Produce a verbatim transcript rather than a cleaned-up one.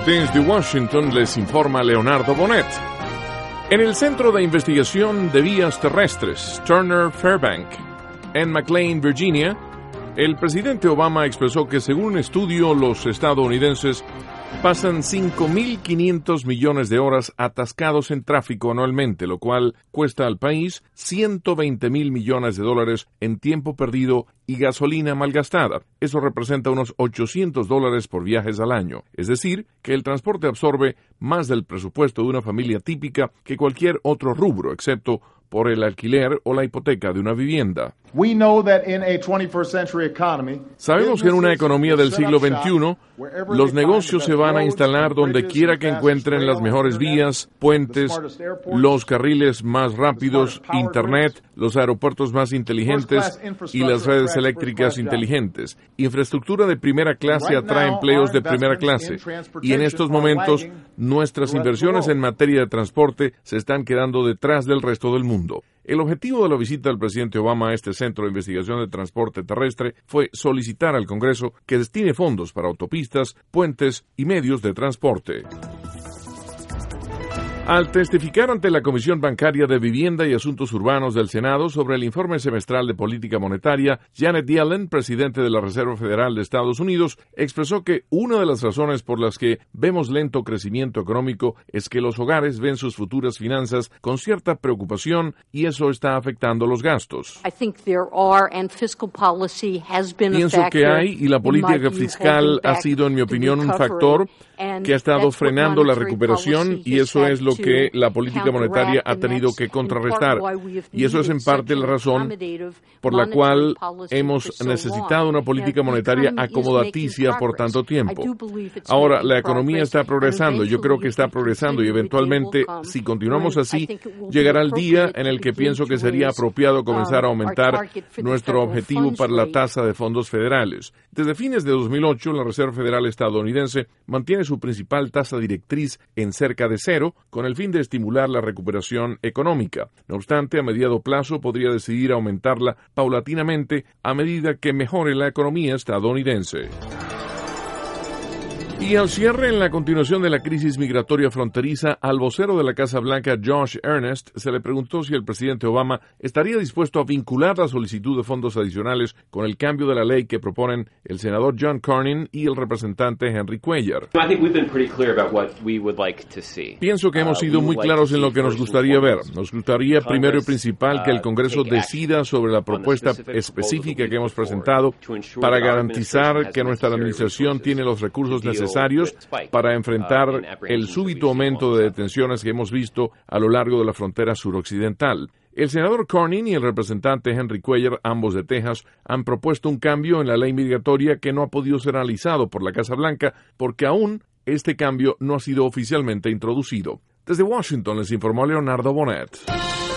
Desde Washington les informa Leonardo Bonet. En el Centro de Investigación de Vías Terrestres, Turner Fairbank, en McLean, Virginia, el presidente Obama expresó que según un estudio, los estadounidenses pasan cinco mil quinientos millones de horas atascados en tráfico anualmente, lo cual cuesta al país ciento veinte mil millones de dólares en tiempo perdido y gasolina malgastada. Eso representa unos ochocientos dólares por viajes al año. Es decir, que el transporte absorbe más del presupuesto de una familia típica que cualquier otro rubro, excepto por el alquiler o la hipoteca de una vivienda. Sabemos que en una economía del siglo veintiuno, los negocios se van a instalar donde quiera que encuentren las mejores vías, puentes, los carriles más rápidos, Internet, los aeropuertos más inteligentes y las redes eléctricas inteligentes. Infraestructura de primera clase atrae empleos de primera clase. Y en estos momentos, nuestras inversiones en materia de transporte se están quedando detrás del resto del mundo. El objetivo de la visita del presidente Obama a este Centro de Investigación de Transporte Terrestre fue solicitar al Congreso que destine fondos para autopistas, puentes y medios de transporte. Al testificar ante la Comisión Bancaria de Vivienda y Asuntos Urbanos del Senado sobre el informe semestral de política monetaria, Janet Yellen, presidente de la Reserva Federal de Estados Unidos, expresó que una de las razones por las que vemos lento crecimiento económico es que los hogares ven sus futuras finanzas con cierta preocupación y eso está afectando los gastos. Pienso que hay, y la política fiscal ha sido, en mi opinión, un factor que ha estado frenando la recuperación y eso es lo que la política monetaria ha tenido que contrarrestar. Y eso es en parte la razón por la cual hemos necesitado una política monetaria acomodaticia por tanto tiempo. Ahora, la economía está progresando, yo creo que está progresando y eventualmente, si continuamos así, llegará el día en el que pienso que sería apropiado comenzar a aumentar nuestro objetivo para la tasa de fondos federales. Desde fines de dos mil ocho, la Reserva Federal estadounidense mantiene su principal tasa directriz en cerca de cero, con el fin de estimular la recuperación económica. No obstante, a mediano plazo podría decidir aumentarla paulatinamente a medida que mejore la economía estadounidense. Y al cierre, en la continuación de la crisis migratoria fronteriza, al vocero de la Casa Blanca, Josh Earnest, se le preguntó si el presidente Obama estaría dispuesto a vincular la solicitud de fondos adicionales con el cambio de la ley que proponen el senador John Cornyn y el representante Henry Cuellar. Pienso que hemos sido muy claros en lo que nos gustaría ver. Nos gustaría, primero y principal, que el Congreso decida sobre la propuesta específica que hemos presentado para garantizar que nuestra administración tiene los recursos necesarios para enfrentar el súbito aumento de detenciones que hemos visto a lo largo de la frontera suroccidental. El senador Cornyn y el representante Henry Cuellar, ambos de Texas, han propuesto un cambio en la ley migratoria que no ha podido ser analizado por la Casa Blanca porque aún este cambio no ha sido oficialmente introducido. Desde Washington les informó Leonardo Bonet.